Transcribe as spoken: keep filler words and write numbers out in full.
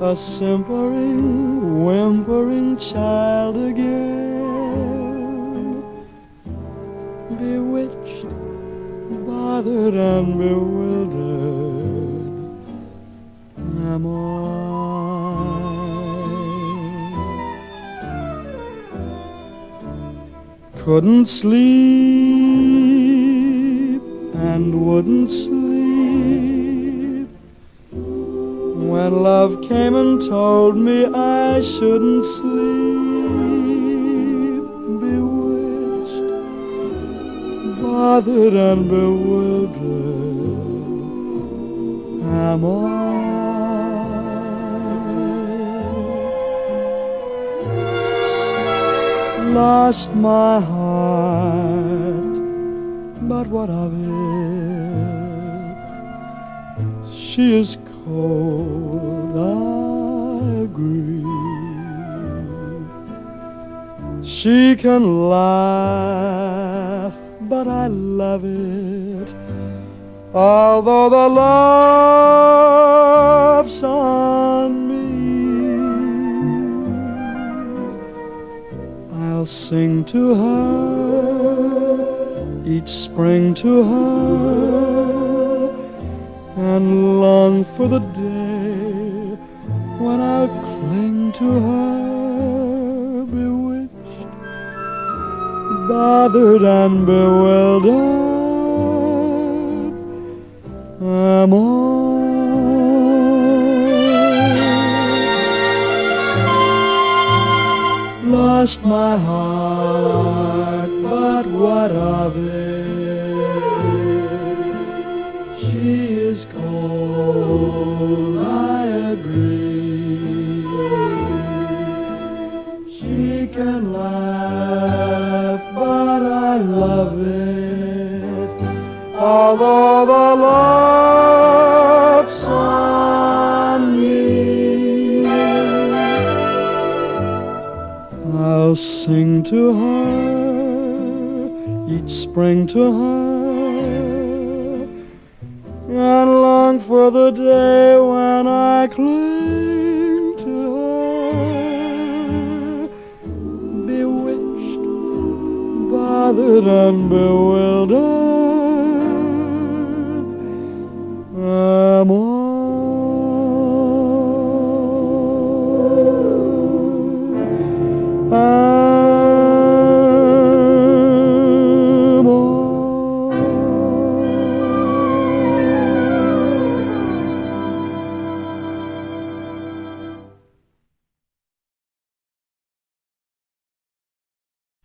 a simpering, whimpering child again. Bewitched, bothered and bewildered am I. Couldn't sleep and wouldn't sleep when love came and told me I shouldn't sleep. Bewitched, bothered and bewildered am I. Lost my heart, but what of it? She is cold, I agree. She can laugh, but I love it, although the laugh's on me. I'll sing to her, each spring to her, and long for the day when I'll cling to her. Bewitched, bothered and bewildered am I. Lost my heart, but what of it? She is cold, I agree. She can laugh, but I love it, although the laugh's on me. I'll sing to her, each spring to her, and long for the day when I cling to her. Bewitched, bothered and bewildered